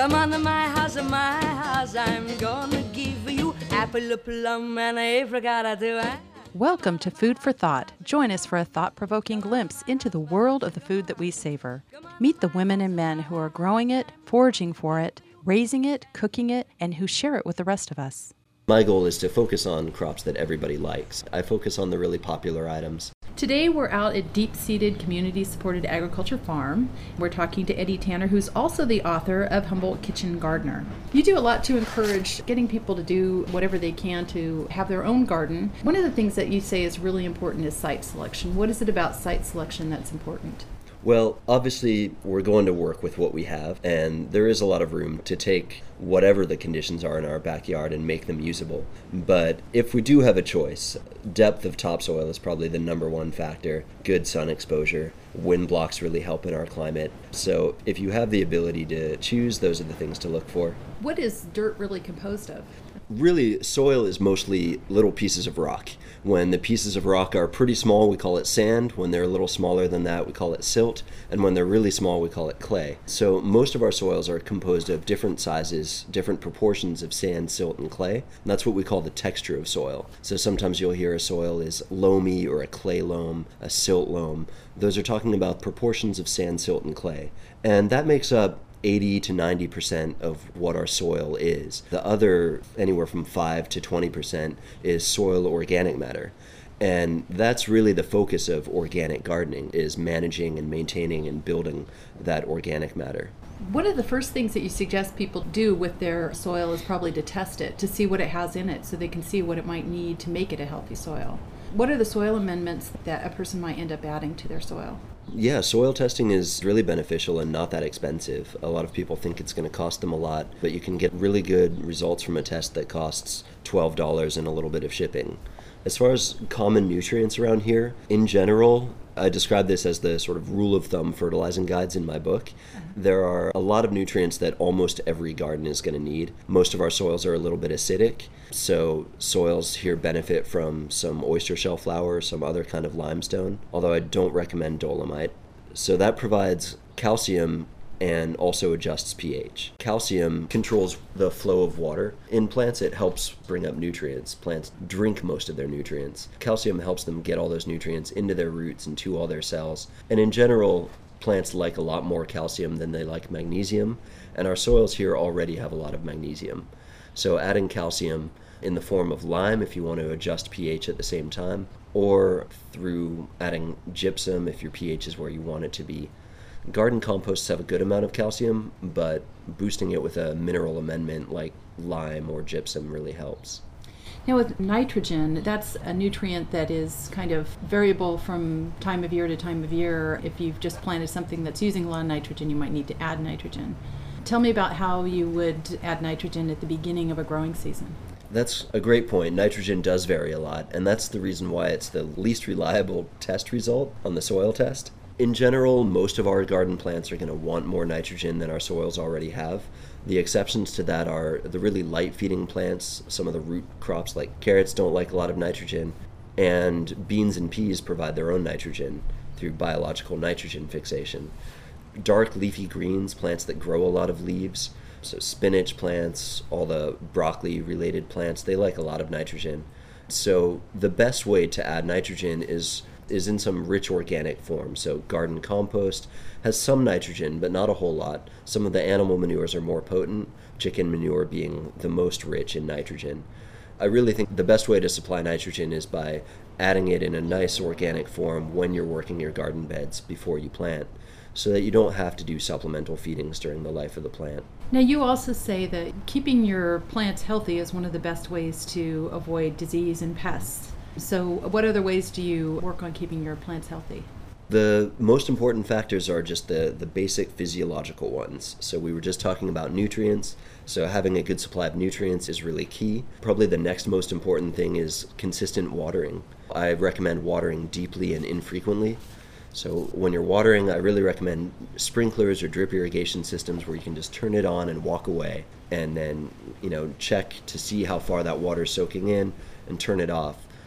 Come on to my house, I'm gonna give you apple, a plum, and a apricot too. Welcome to Food for Thought. Join us for a thought-provoking glimpse into the world of the food that we savor. Meet the women and men who are growing it, foraging for it, raising it, cooking it, and who share it with the rest of us. My goal is to focus on crops that everybody likes. I focus on the really popular items. Today we're out at Deep-Seated Community-Supported Agriculture Farm. We're talking to Eddie Tanner, who's also the author of Humboldt Kitchen Gardener. You do a lot to encourage getting people to do whatever they can to have their own garden. One of the things that you say is really important is site selection. What is it about site selection that's important? Well, obviously, we're going to work with what we have, and there is a lot of room to take whatever the conditions are in our backyard and make them usable. But if we do have a choice, depth of topsoil is probably the number one factor. Good sun exposure, wind blocks really help in our climate. So if you have the ability to choose, those are the things to look for. What is dirt really composed of? Really, soil is mostly little pieces of rock. When the pieces of rock are pretty small, we call it sand. When they're a little smaller than that, we call it silt. And when they're really small, we call it clay. So most of our soils are composed of different sizes, different proportions of sand, silt, and clay. And that's what we call the texture of soil. So sometimes you'll hear a soil is loamy or a clay loam, a silt loam. Those are talking about proportions of sand, silt, and clay. And that makes up 80 to 90% of what our soil is. The other, anywhere from 5 to 20%, is soil organic matter. And that's really the focus of organic gardening, is managing and maintaining and building that organic matter. One of the first things that you suggest people do with their soil is probably to test it, to see what it has in it, so they can see what it might need to make it a healthy soil. What are the soil amendments that a person might end up adding to their soil? Yeah, soil testing is really beneficial and not that expensive. A lot of people think it's going to cost them a lot, but you can get really good results from a test that costs $12 and a little bit of shipping. As far as common nutrients around here, in general, I describe this as the sort of rule of thumb fertilizing guides in my book. There are a lot of nutrients that almost every garden is going to need. Most of our soils are a little bit acidic, so soils here benefit from some oyster shell flour, some other kind of limestone, although I don't recommend dolomite. So that provides calcium and also adjusts pH. Calcium controls the flow of water. In plants, it helps bring up nutrients. Plants drink most of their nutrients. Calcium helps them get all those nutrients into their roots and to all their cells. And in general, plants like a lot more calcium than they like magnesium, and our soils here already have a lot of magnesium. So adding calcium in the form of lime if you want to adjust pH at the same time, or through adding gypsum if your pH is where you want it to be. Garden composts have a good amount of calcium, but boosting it with a mineral amendment like lime or gypsum really helps. Now with nitrogen, that's a nutrient that is kind of variable from time of year to time of year. If you've just planted something that's using a lot of nitrogen, you might need to add nitrogen. Tell me about how you would add nitrogen at the beginning of a growing season. That's a great point. Nitrogen does vary a lot, and that's the reason why it's the least reliable test result on the soil test. In general, most of our garden plants are going to want more nitrogen than our soils already have. The exceptions to that are the really light-feeding plants. Some of the root crops like carrots don't like a lot of nitrogen, and beans and peas provide their own nitrogen through biological nitrogen fixation. Dark leafy greens, plants that grow a lot of leaves, so spinach plants, all the broccoli-related plants, they like a lot of nitrogen. So the best way to add nitrogen is in some rich organic form. So garden compost has some nitrogen, but not a whole lot. Some of the animal manures are more potent, chicken manure being the most rich in nitrogen. I really think the best way to supply nitrogen is by adding it in a nice organic form when you're working your garden beds before you plant, so that you don't have to do supplemental feedings during the life of the plant. Now you also say that keeping your plants healthy is one of the best ways to avoid disease and pests. So what other ways do you work on keeping your plants healthy? The most important factors are just the basic physiological ones. So we were just talking about nutrients. So having a good supply of nutrients is really key. Probably the next most important thing is consistent watering. I recommend watering deeply and infrequently. So when you're watering, I really recommend sprinklers or drip irrigation systems where you can just turn it on and walk away, and then check to see how far that water is soaking in and turn it off.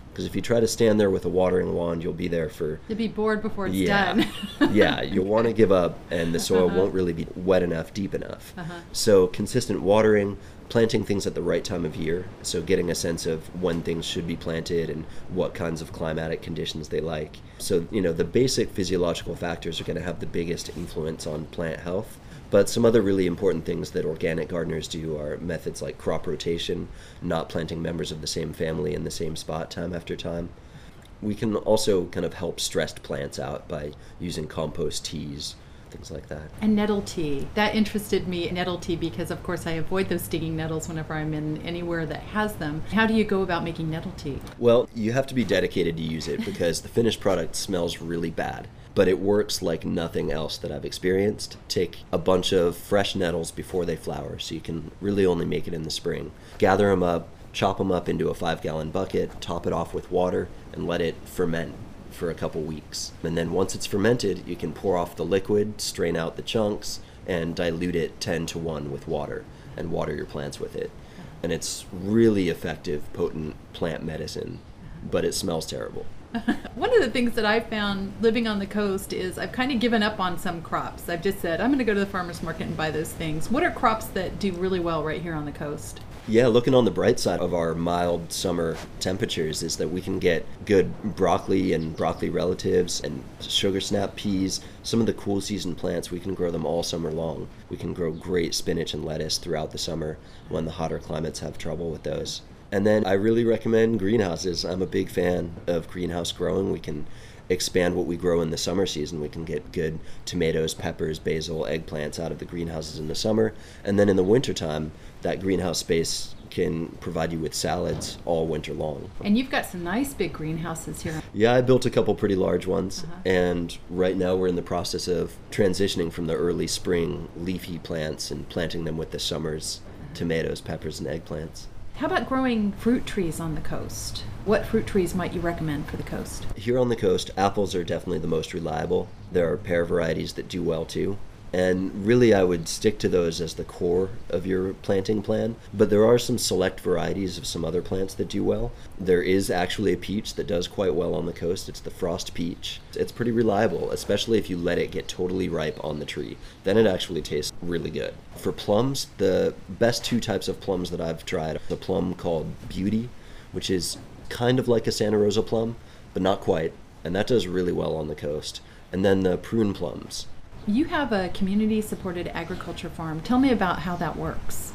Because if you try to stand there with a watering wand, you'll be there for... You'll be bored before it's yeah, done. yeah, you'll want to give up, and the soil won't really be wet enough, deep enough. So consistent watering, planting things at the right time of year, so getting a sense of when things should be planted and what kinds of climatic conditions they like. So, the basic physiological factors are going to have the biggest influence on plant health. But some other really important things that organic gardeners do are methods like crop rotation, not planting members of the same family in the same spot time after time. We can also kind of help stressed plants out by using compost teas, things like that. And nettle tea. That interested me, nettle tea, because of course I avoid those stinging nettles whenever I'm in anywhere that has them. How do you go about making nettle tea? Well, you have to be dedicated to use it because the finished product smells really bad. But it works like nothing else that I've experienced. Take a bunch of fresh nettles before they flower, so you can really only make it in the spring. Gather them up, chop them up into a 5-gallon bucket, top it off with water, and let it ferment for a couple weeks. And then once it's fermented, you can pour off the liquid, strain out the chunks, and dilute it 10-to-1 with water, and water your plants with it. And it's really effective, potent plant medicine, but it smells terrible. One of the things that I've found living on the coast is I've kind of given up on some crops. I've just said, I'm going to go to the farmer's market and buy those things. What are crops that do really well right here on the coast? Yeah, looking on the bright side of our mild summer temperatures is that we can get good broccoli and broccoli relatives and sugar snap peas. Some of the cool season plants, we can grow them all summer long. We can grow great spinach and lettuce throughout the summer when the hotter climates have trouble with those. And then I really recommend greenhouses. I'm a big fan of greenhouse growing. We can expand what we grow in the summer season. We can get good tomatoes, peppers, basil, eggplants out of the greenhouses in the summer. And then in the wintertime, that greenhouse space can provide you with salads all winter long. And you've got some nice big greenhouses here. Yeah, I built a couple pretty large ones. And right now we're in the process of transitioning from the early spring leafy plants and planting them with the summer's tomatoes, peppers, and eggplants. How about growing fruit trees on the coast? What fruit trees might you recommend for the coast? Here on the coast, apples are definitely the most reliable. There are pear varieties that do well too. And really, I would stick to those as the core of your planting plan. But there are some select varieties of some other plants that do well. There is actually a peach that does quite well on the coast. It's the frost peach. It's pretty reliable, especially if you let it get totally ripe on the tree. Then it actually tastes really good. For plums, the best two types of plums that I've tried are the plum called Beauty, which is kind of like a Santa Rosa plum, but not quite. And that does really well on the coast. And then the prune plums. You have a community-supported agriculture farm. Tell me about how that works.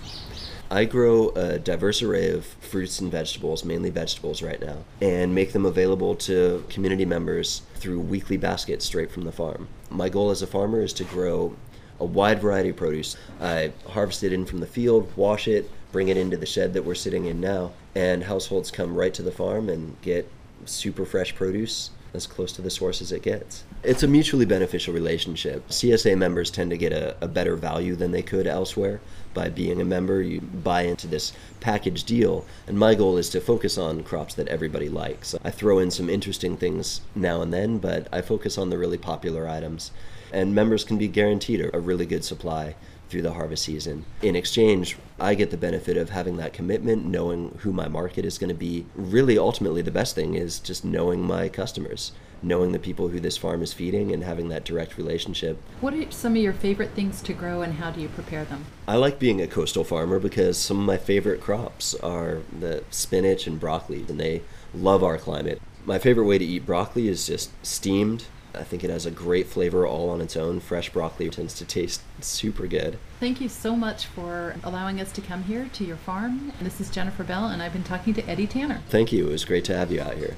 I grow a diverse array of fruits and vegetables, mainly vegetables right now, and make them available to community members through weekly baskets straight from the farm. My goal as a farmer is to grow a wide variety of produce. I harvest it in from the field, wash it, bring it into the shed that we're sitting in now, and households come right to the farm and get super fresh produce as close to the source as it gets. It's a mutually beneficial relationship. CSA members tend to get a better value than they could elsewhere. By being a member, you buy into this package deal, and my goal is to focus on crops that everybody likes. I throw in some interesting things now and then, but I focus on the really popular items. And members can be guaranteed a really good supply through the harvest season. In exchange, I get the benefit of having that commitment, knowing who my market is going to be. Really, ultimately, the best thing is just knowing my customers, knowing the people who this farm is feeding and having that direct relationship. What are some of your favorite things to grow and how do you prepare them? I like being a coastal farmer because some of my favorite crops are the spinach and broccoli, and they love our climate. My favorite way to eat broccoli is just steamed. I think it has a great flavor all on its own. Fresh broccoli tends to taste super good. Thank you so much for allowing us to come here to your farm. This is Jennifer Bell, and I've been talking to Eddie Tanner. Thank you. It was great to have you out here.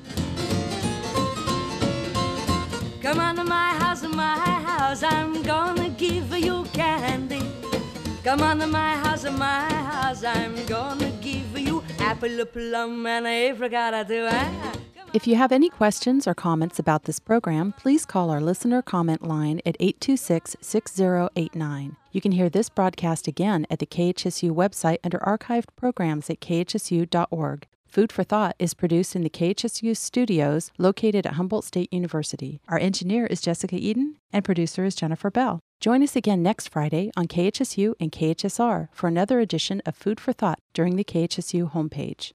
Come on to my house, I'm gonna give you candy. Come on to my house, I'm gonna give you apple, a plum, and apricot too. If you have any questions or comments about this program, please call our listener comment line at 826-6089. You can hear this broadcast again at the KHSU website under archived programs at khsu.org. Food for Thought is produced in the KHSU studios located at Humboldt State University. Our engineer is Jessica Eden, and producer is Jennifer Bell. Join us again next Friday on KHSU and KHSR for another edition of Food for Thought during the KHSU homepage.